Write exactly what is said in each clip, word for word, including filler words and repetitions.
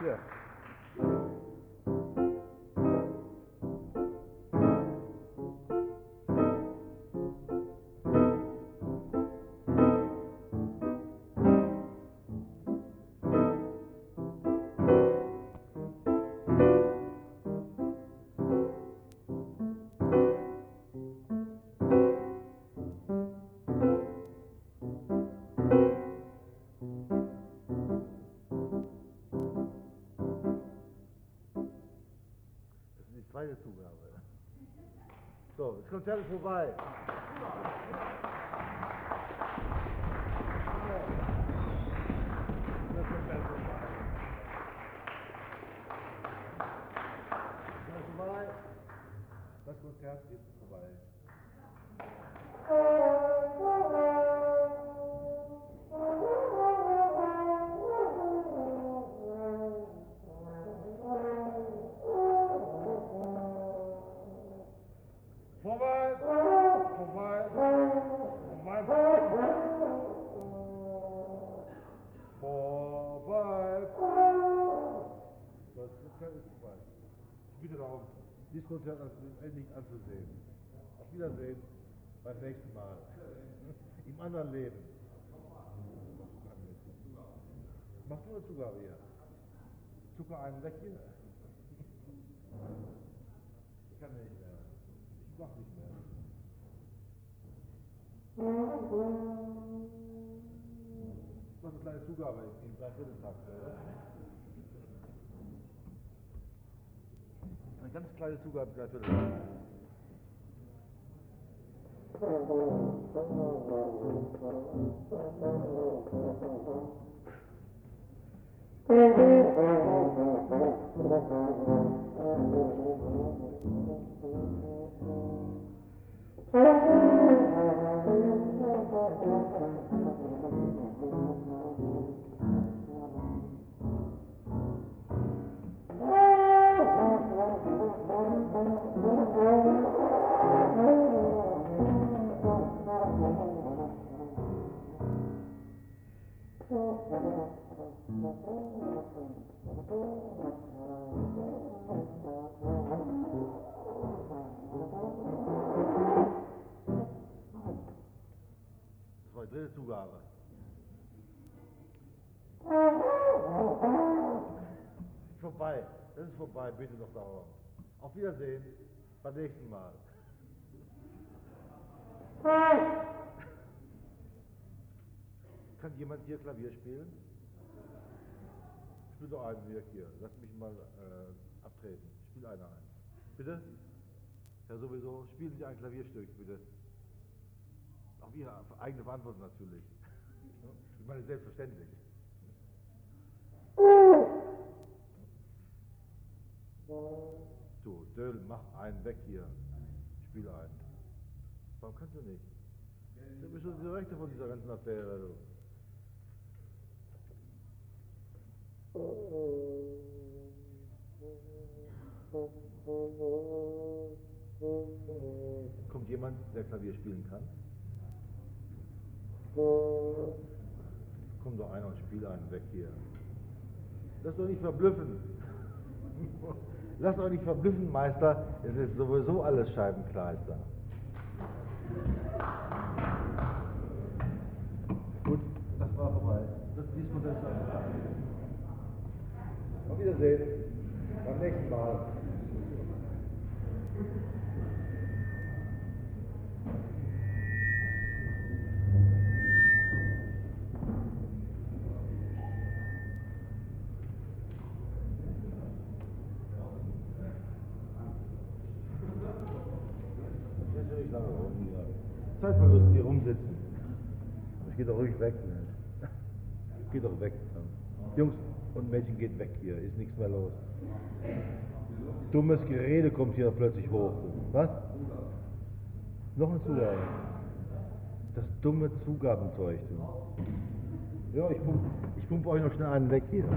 Ja. Zweite Zugabe. So, das Konzert ist vorbei. Das Konzert ist vorbei. Das ist vorbei. Das Konzert ist vorbei. Vorbei, vorbei, vorbei, vorbei. Das Konzert ist vorbei. Ich bitte darum, dieses Konzert endlich anzusehen. Auf Wiedersehen beim nächsten Mal. Im anderen Leben. Mach du eine Zugabe hier. Zucker einen weg hier. Ich kann nicht mehr. Ich mach nicht mehr. Das ist eine kleine Zugabe im Dreivierteltakt. Eine ganz kleine Zugabe im Dreivierteltakt. Das war die dritte Zugabe. Vorbei, das ist vorbei, bitte noch darum. Auf Wiedersehen, beim nächsten Mal. Kann jemand hier Klavier spielen? Spiel doch einen hier, hier. Lass mich mal äh, abtreten. Spiel einer ein. Bitte? Ja, sowieso. Spielen Sie ein Klavierstück, bitte. Auf Ihre eigene Verantwortung natürlich. Ich meine, selbstverständlich. So, Döll, mach einen weg hier. Spiel einen. Warum kannst du nicht? Du bist schon die Rechte von dieser ganzen Affäre. Du. Kommt jemand, der Klavier spielen kann? Komm doch einer und spiel einen weg hier. Lass doch nicht verblüffen. Lass doch nicht verblüffen, Meister. Es ist sowieso alles Scheibenkleister. Gut, das war vorbei. Das ist das vorbei. Auf Wiedersehen. Beim nächsten Mal. Zeitverlust hier rumsitzen. Ich geh doch ruhig weg. Ne? Geh doch weg. Jungs und Mädchen, geht weg hier. Ist nichts mehr los. Dummes Gerede kommt hier plötzlich hoch. Was? Noch eine Zugabe. Das dumme Zugabenzeug. Du. Ja, ich pump, ich pump euch noch schnell einen weg hier.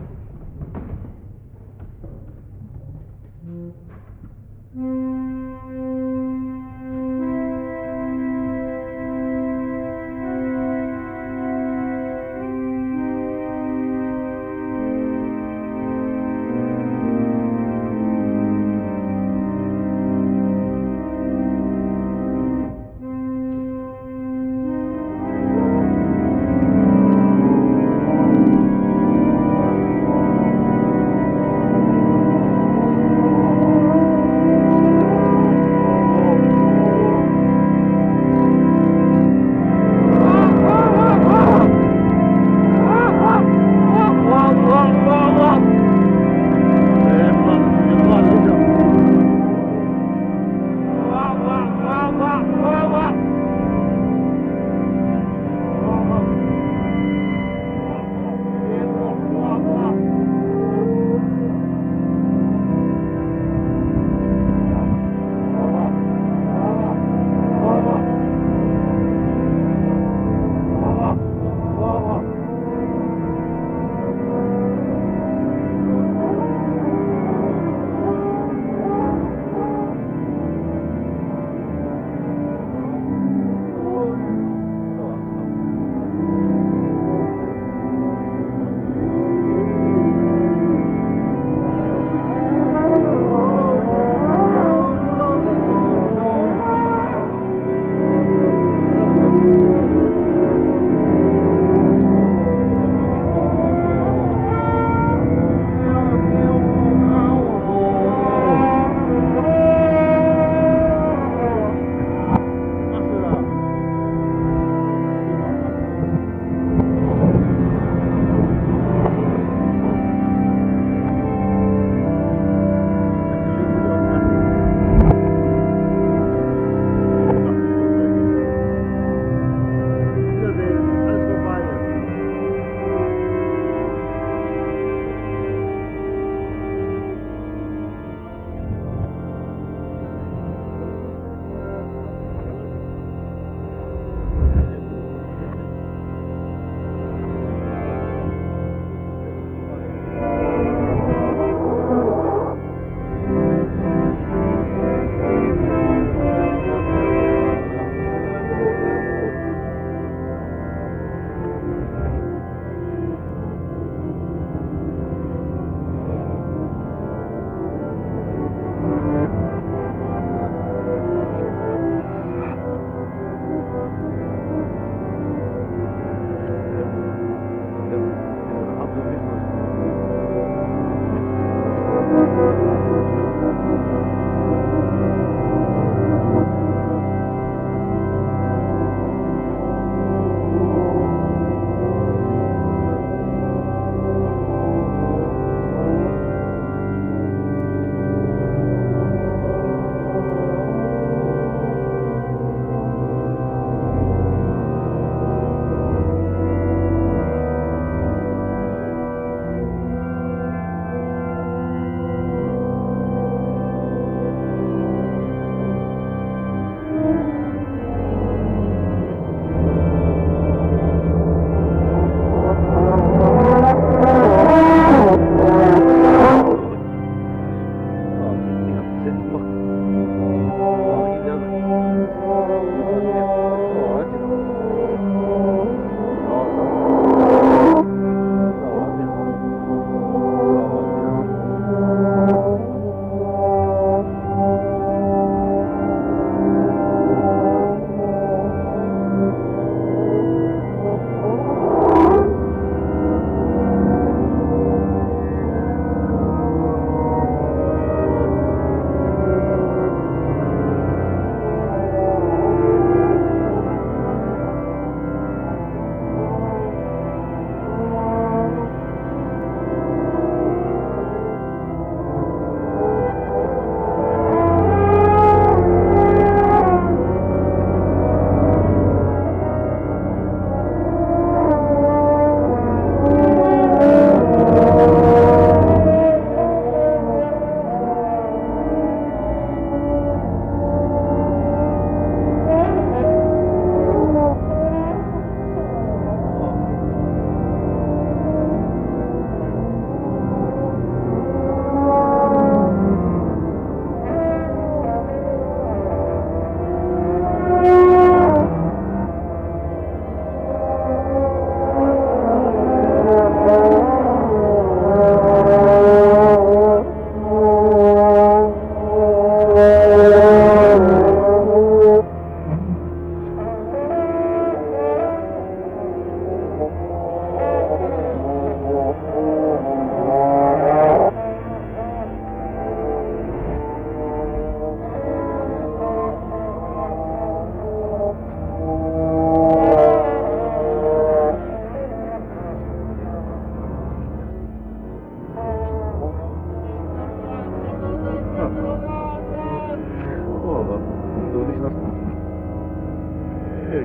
Erik.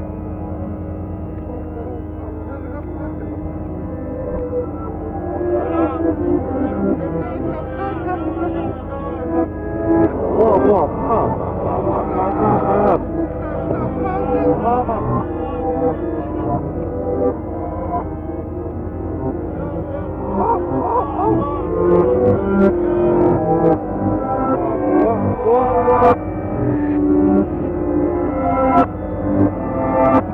Boah, boah, ah. Ah.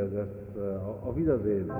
das äh, auf Wiedersehen.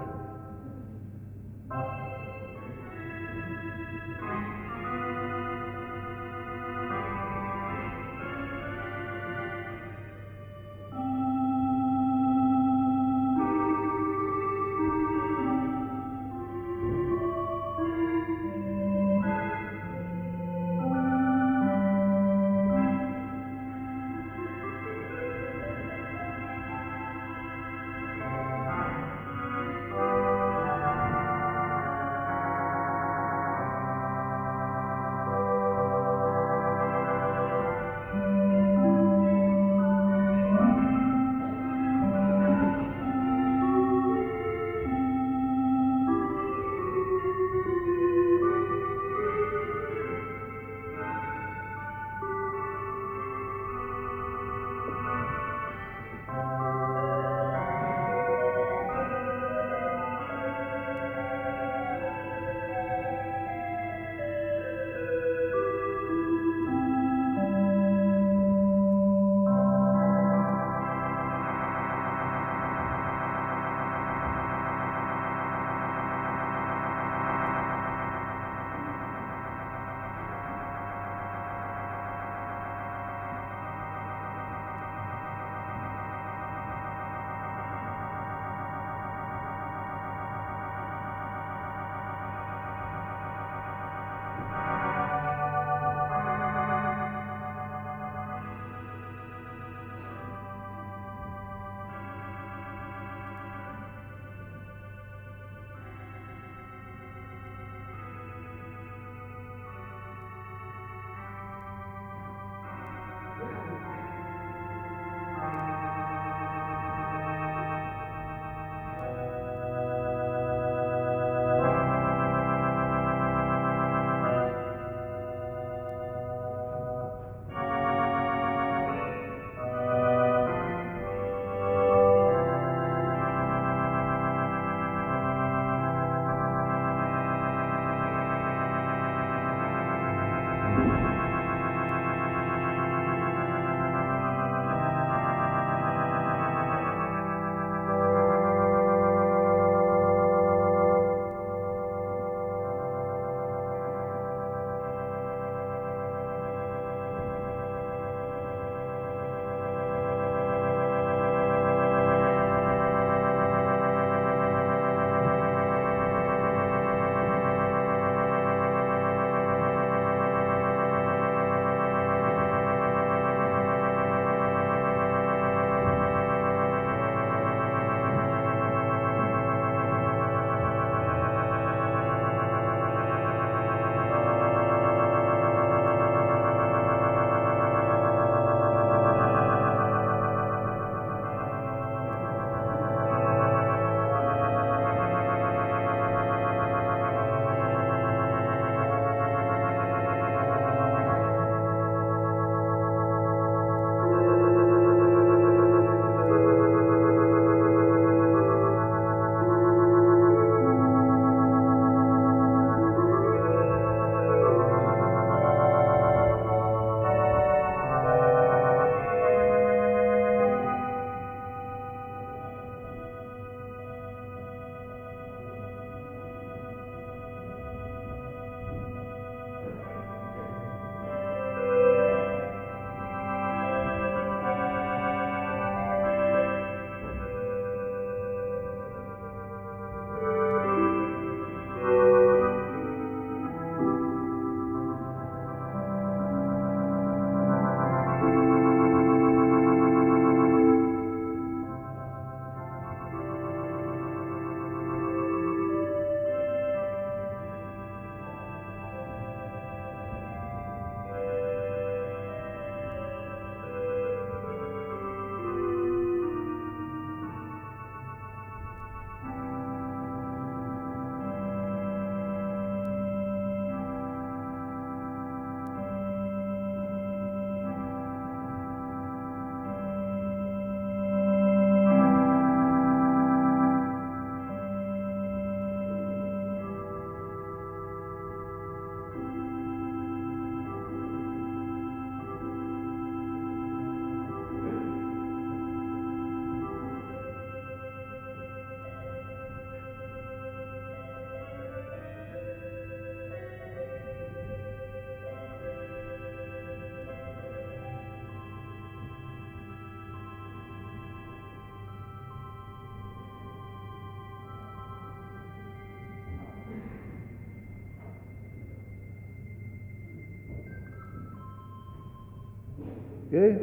Gell?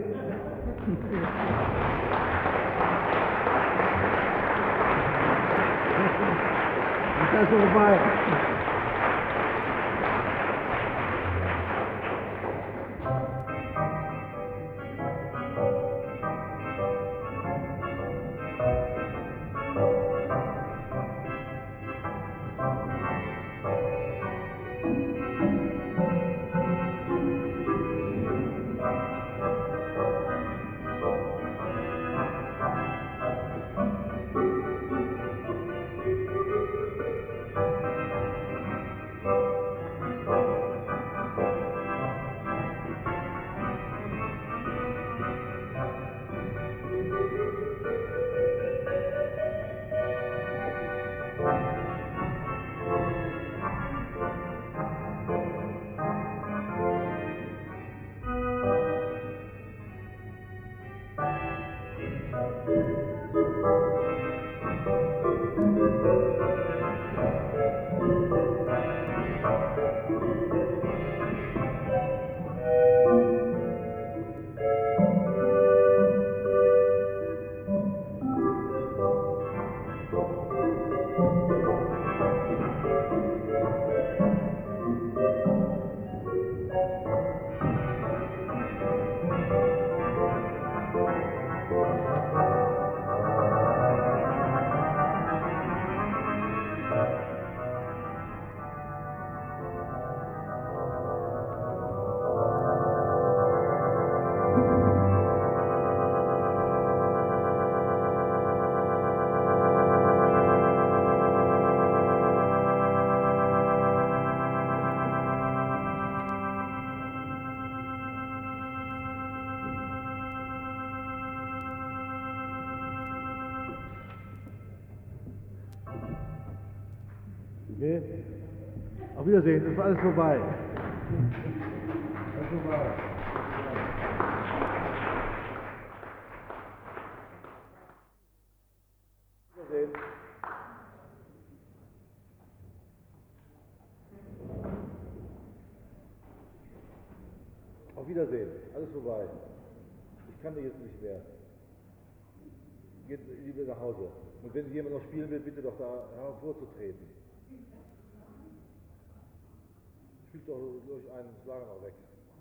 Das ist schon vorbei. Okay. Auf Wiedersehen, das war alles vorbei. Alles vorbei. Wiedersehen. Auf Wiedersehen, alles vorbei. Ich kann jetzt nicht mehr. Geht lieber nach Hause. Und wenn jemand noch spielen will, bitte doch da hervorzutreten. Spielt doch durch einen Schlager noch weg.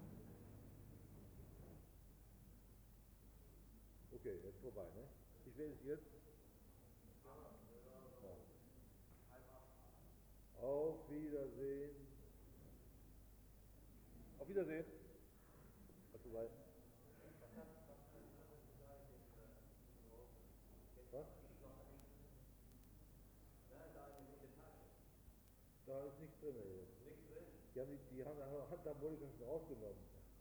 Okay, jetzt vorbei, ne? Wie spät ist jetzt? Ja. Auf Wiedersehen. Auf Wiedersehen. Was vorbei? Was? Da ist nichts drin jetzt. Die haben die, die haben Handharmonika schon rausgenommen.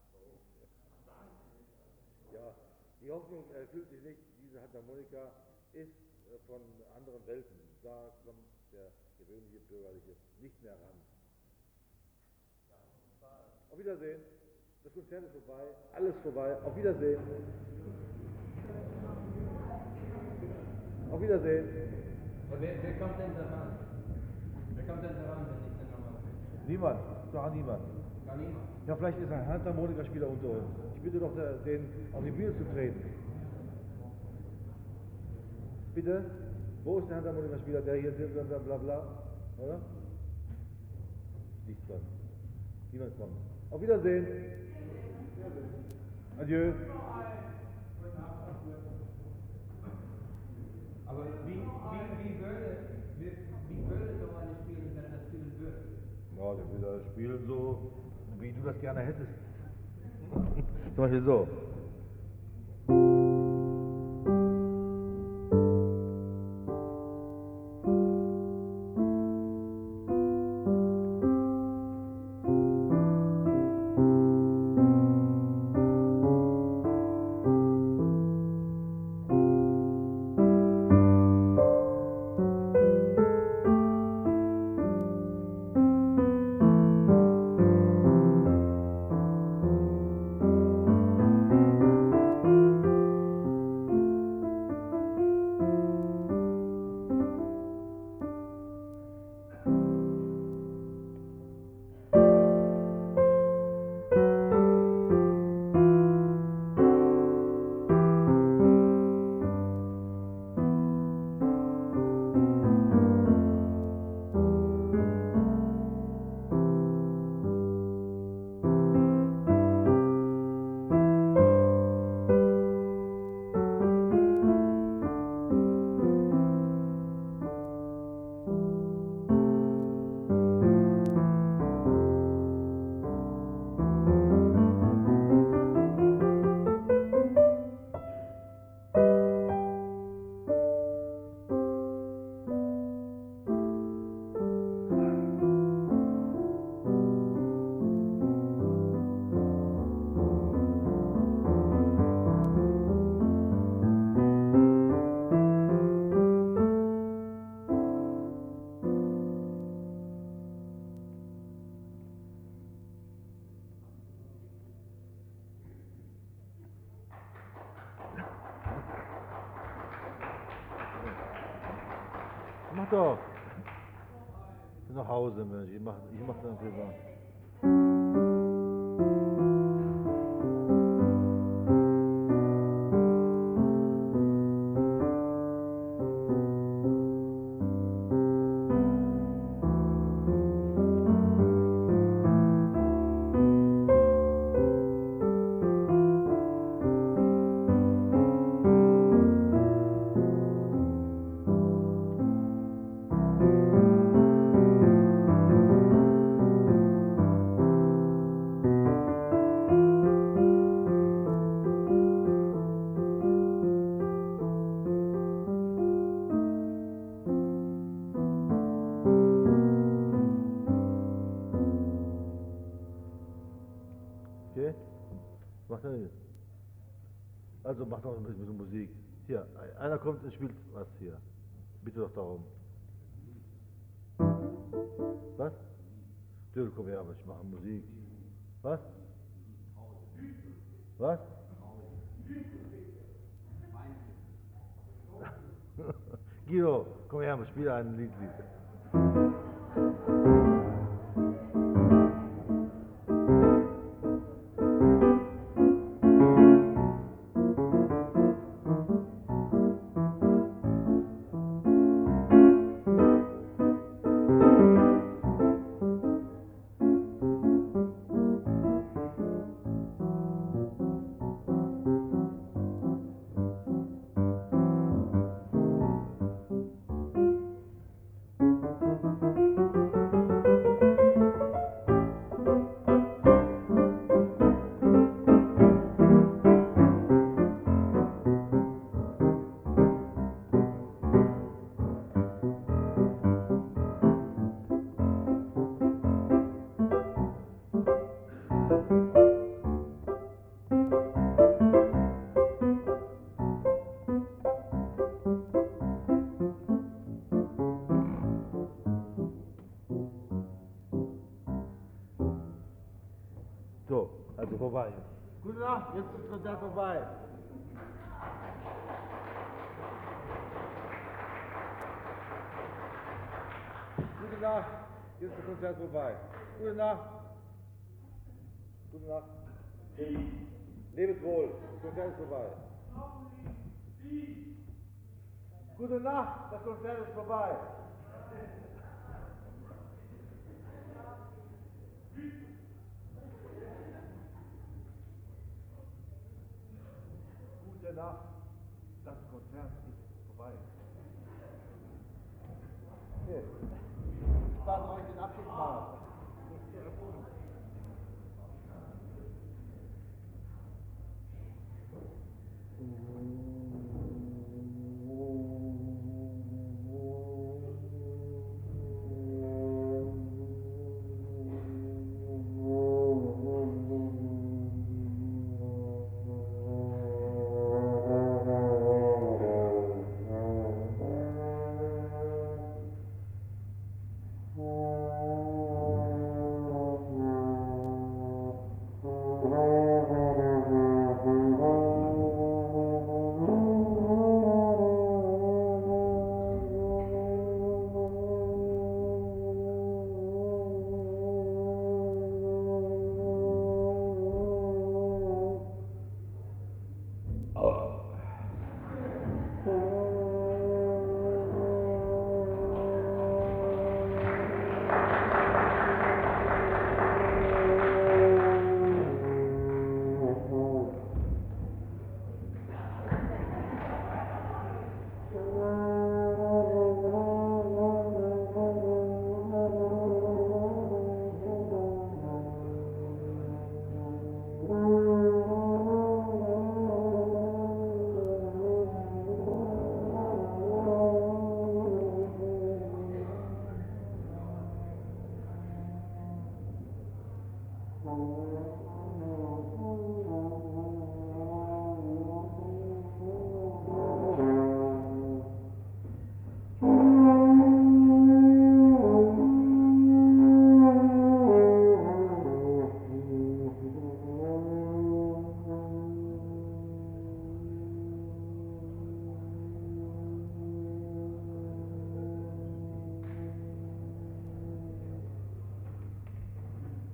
Ja, die Hoffnung erfüllt sich nicht. Diese Handharmonika ist äh, von anderen Welten. Da kommt der gewöhnliche Bürgerliche nicht mehr ran. Auf Wiedersehen. Das Konzert ist vorbei. Alles vorbei. Auf Wiedersehen. Auf Wiedersehen. Ja, wer, wer kommt denn da ran? Wer kommt denn da ran, wenn ich denn nochmal will? Niemand. Gar niemand. Gar niemand. Ja, vielleicht ist ein Handharmonikaspieler unter uns. Ich bitte doch, den auf die Bühne zu treten. Bitte? Wo ist der Handharmonikaspieler, der hier sitzt und bla bla bla? Oder? Nichts dran. Niemand kommt. Auf Wiedersehen. Adieu. Aber wie, wie, wie, würde, wie, wie würde so eine spielen, wenn das spielen würde? Ja, der will das spielen so, wie du das gerne hättest. Zum Beispiel so. Mach doch. Ich bin nach Hause, Mensch. Ich mach, ich mach dann privat. Okay? Mach dann nicht. Also mach doch ein bisschen Musik. Hier, einer kommt und spielt was hier. Bitte doch darum. Was? Du komm her, aber ich mache Musik. Was? Was? Guido, komm her, wir spielen ein Lied. So, also vorbei. Gute Nacht, jetzt ist das Konzert vorbei. Gute Nacht, jetzt ist das Konzert vorbei. Gute Nacht. Gute Nacht. Lebet wohl, das Konzert ist vorbei. Gute Nacht, das Konzert ist vorbei. Gute Nacht, das Konzert ist vorbei. Okay. Ich warte euch den Abschied machen. Oh.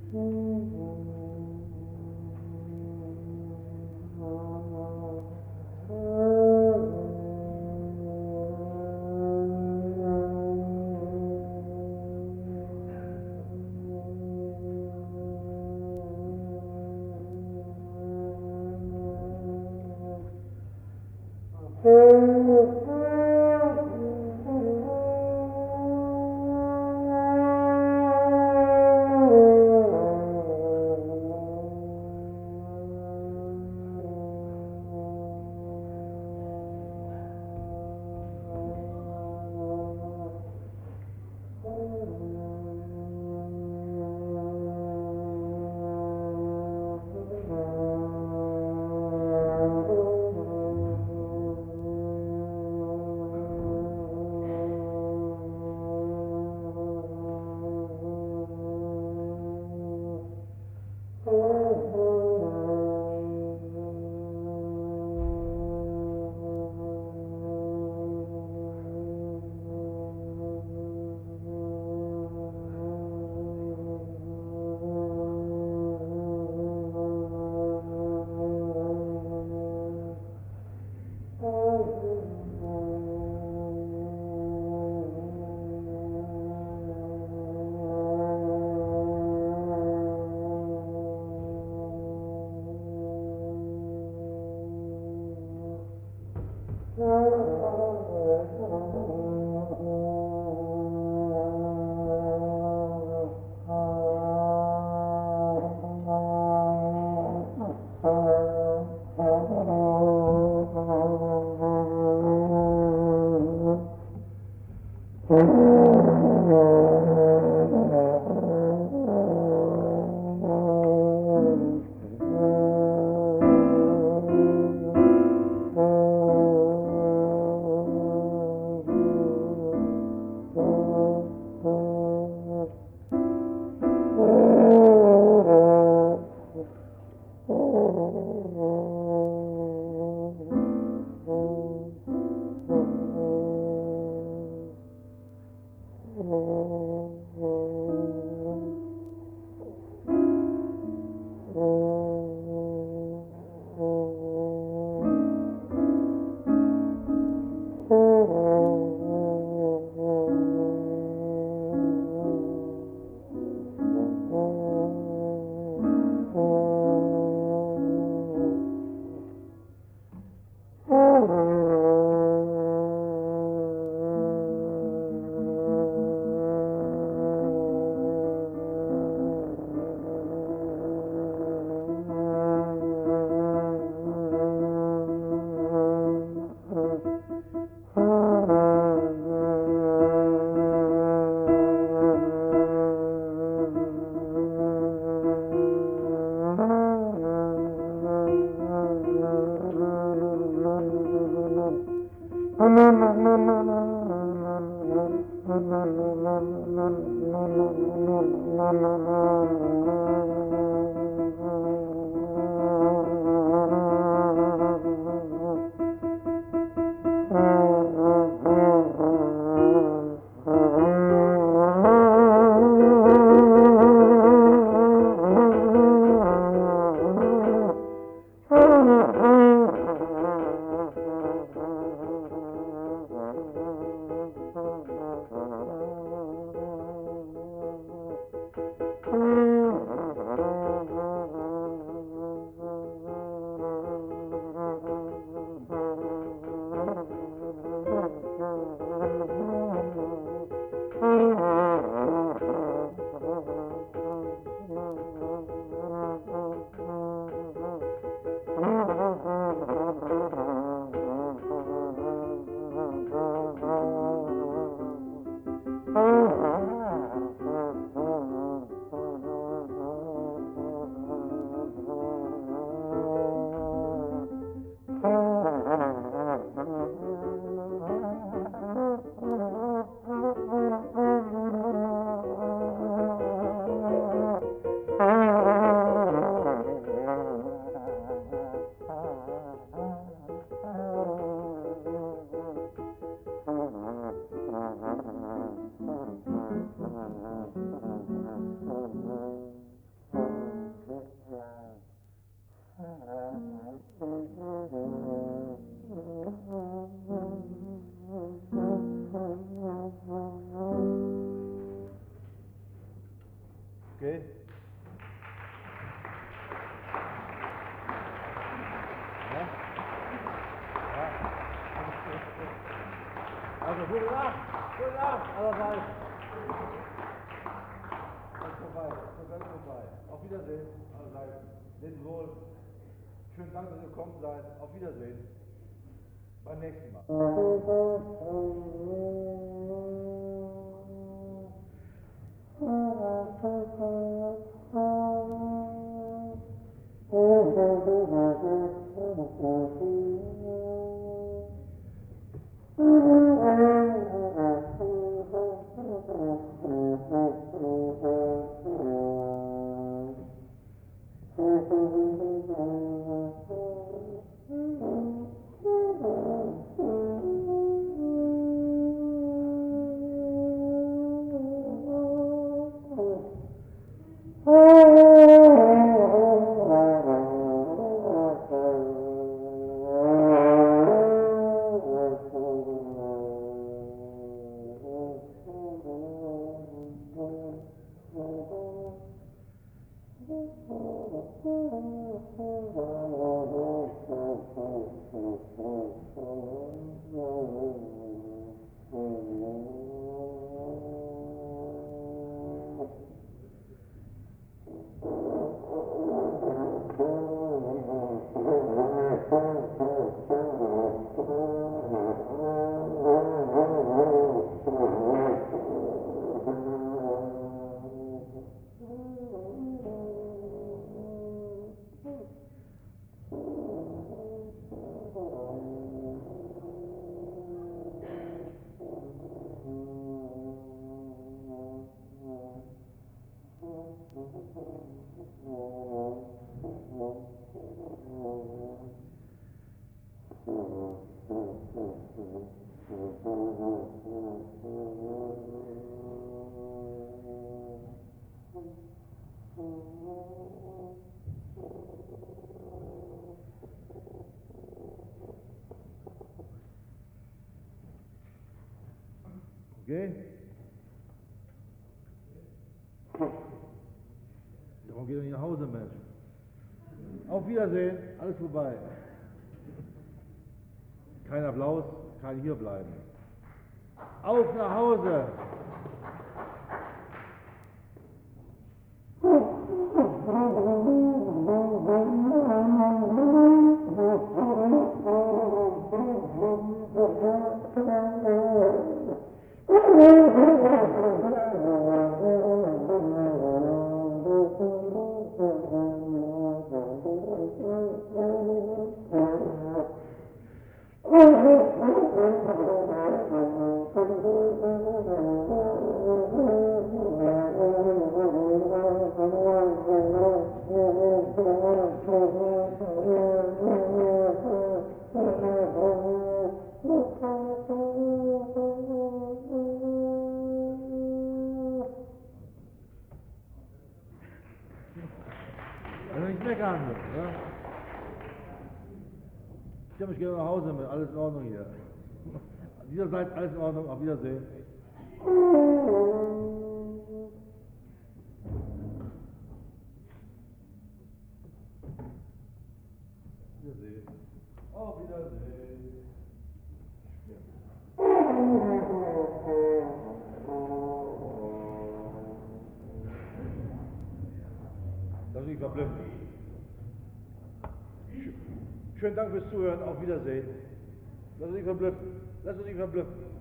Mm-hmm. Gute Nacht, allerseits. Das ist vorbei, das ist ganz vorbei. Auf Wiedersehen, allerseits. Leben wohl. Schönen Dank, dass ihr gekommen seid. Auf Wiedersehen. Beim nächsten Mal. Okay? Warum geht er nicht nach Hause, Mensch? Auf Wiedersehen, alles vorbei. Kein Applaus, kein Hierbleiben. Auf nach Hause! Also nicht meckern, ja? Ich habe mich gerne nach Hause mit, alles in Ordnung hier. Dieserseits alles in Ordnung, auf Wiedersehen. Wiedersehen. Auf Wiedersehen. Das ist nicht verblüfft. Schönen Dank fürs Zuhören, auf Wiedersehen. Lass uns nicht verblüffen. Lass uns nicht verblüffen.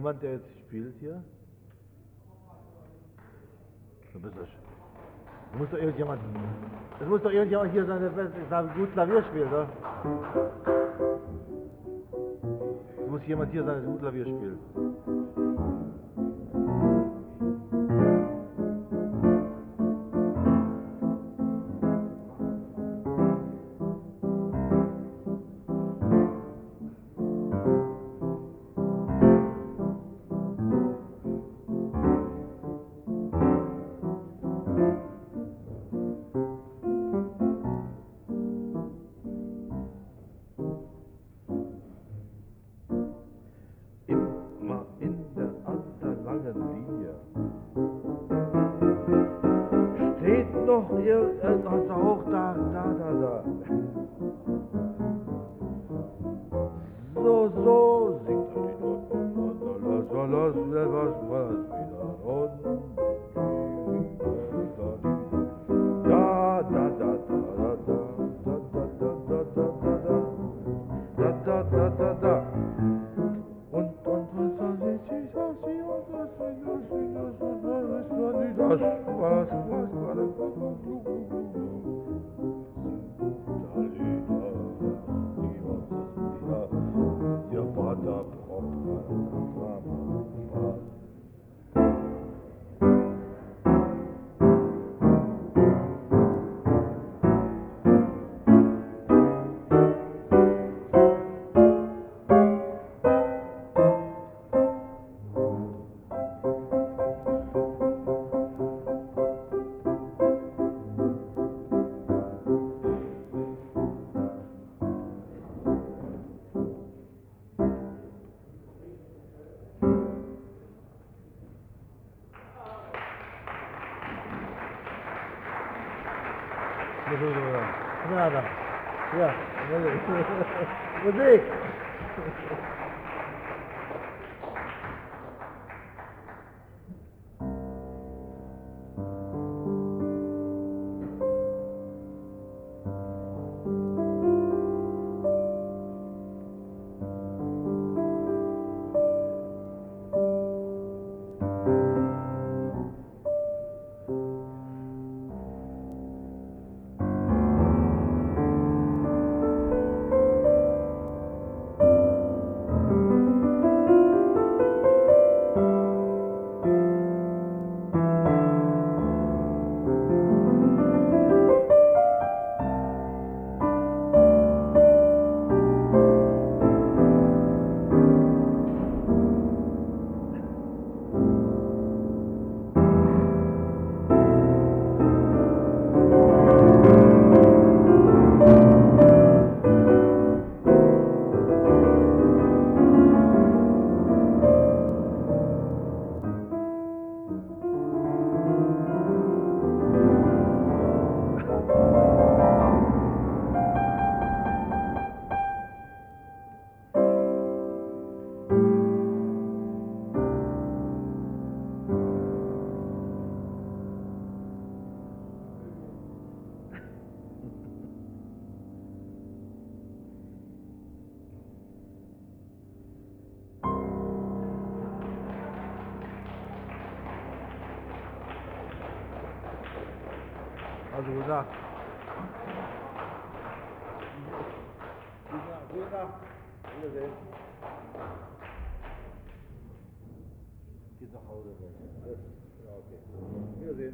jemand, der jetzt spielt hier? Du bist das. Es muss doch irgendjemand. Es muss doch irgendjemand hier sein, der best- gut Klavier spielt, oder? Es muss jemand hier sein, der gut Klavier spielt. Immer in der alterlangen Linie steht noch irgendwas hoch da, da, da, da. So, so singt er die Noten. Lass, lass, lass, was, was wieder unten. Da, da, da, da, da, da, da, da, da, da, da, da, da, da, da. Und, und, was soll ich, ich was sie, und was soll ich, was soll ich, was soll ich, das, was, was, was, Nada. Ja, Musik. Also gesagt. Gute Nacht. Wiedersehen. Geht nach Hause. Ja, okay. Wiedersehen.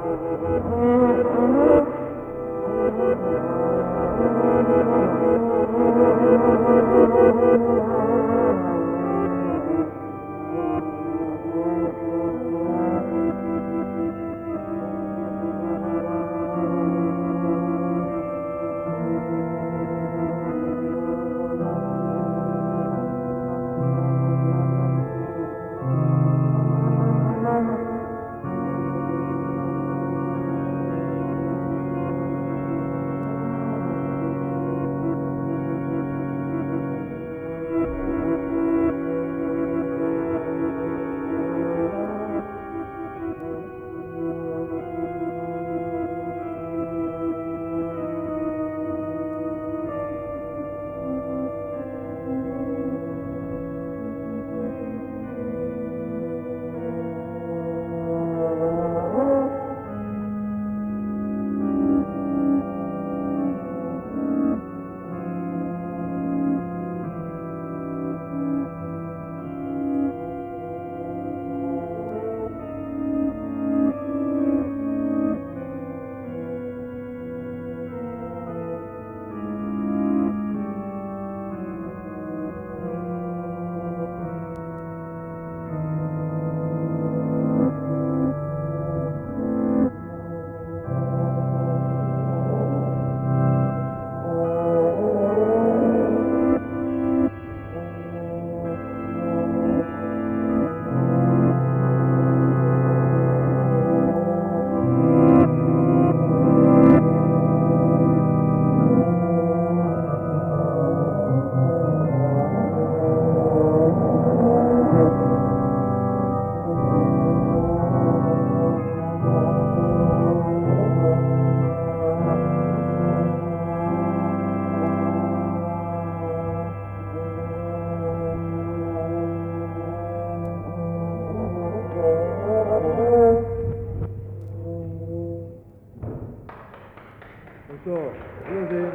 So, Wiedersehen.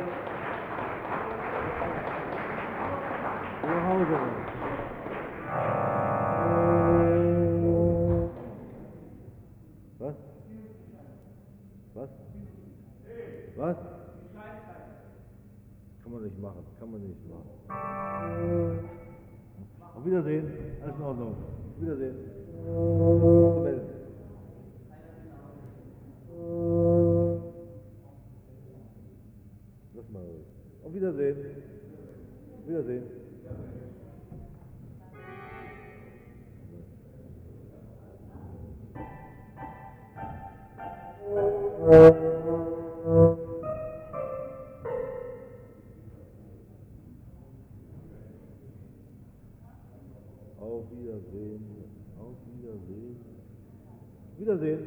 Nach Hause. Was? Was? Was? Kann man nicht machen, kann man nicht machen. Auf Wiedersehen, alles in Ordnung. Auf Wiedersehen. Zur Welt. Lass mal ruhig. Auf Wiedersehen. Auf Wiedersehen. Auf Wiedersehen. Auf Wiedersehen. Wiedersehen.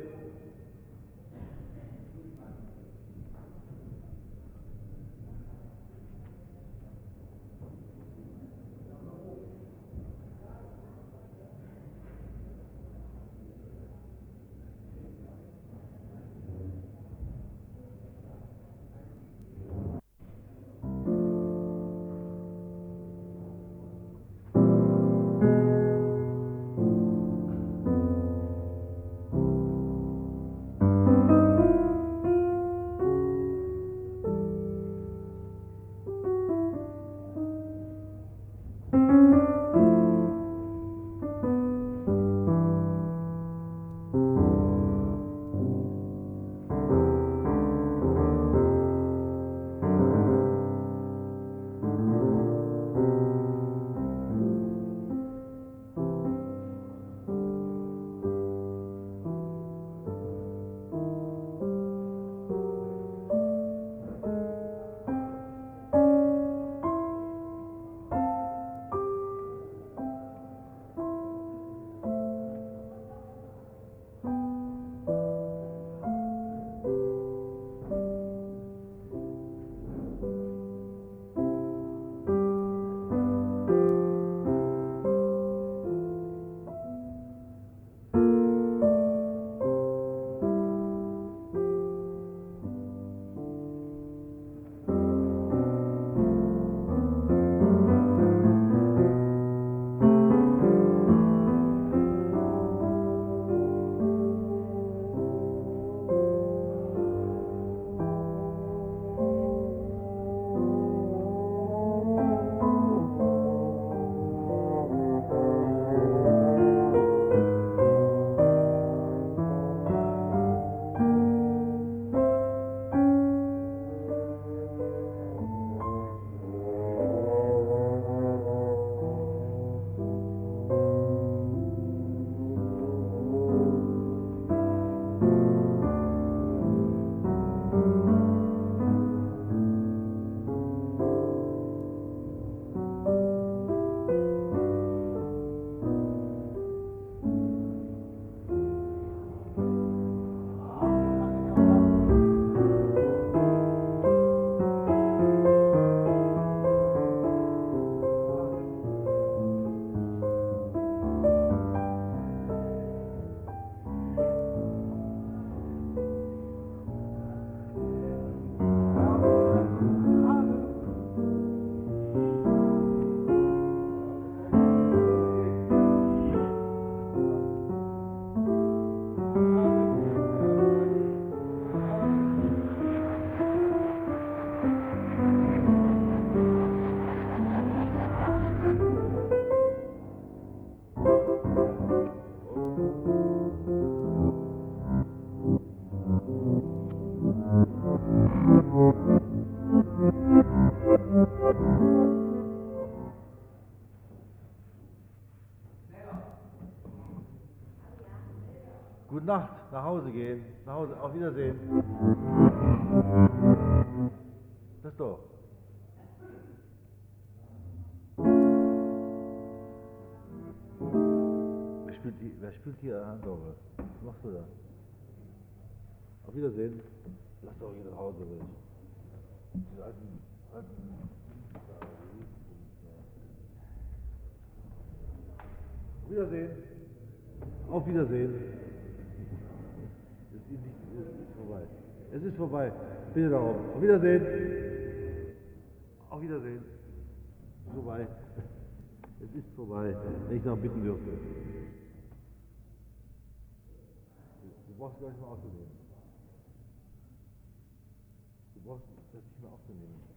nach Hause gehen. Nach Hause. Auf Wiedersehen. Das doch. Wer spielt, die, wer spielt hier Handorgel? Was machst du da? Auf Wiedersehen. Lass doch hier nach Hause weg. Diese alten, alten. Auf Wiedersehen. Auf Wiedersehen. Es ist, nicht, es ist vorbei. Es ist vorbei. Bitte darum. Auf Wiedersehen. Auf Wiedersehen. Vorbei. Es ist vorbei. Wenn ich noch bitten dürfte. Du brauchst gar nicht mehr aufzunehmen. Du brauchst das nicht mehr aufzunehmen.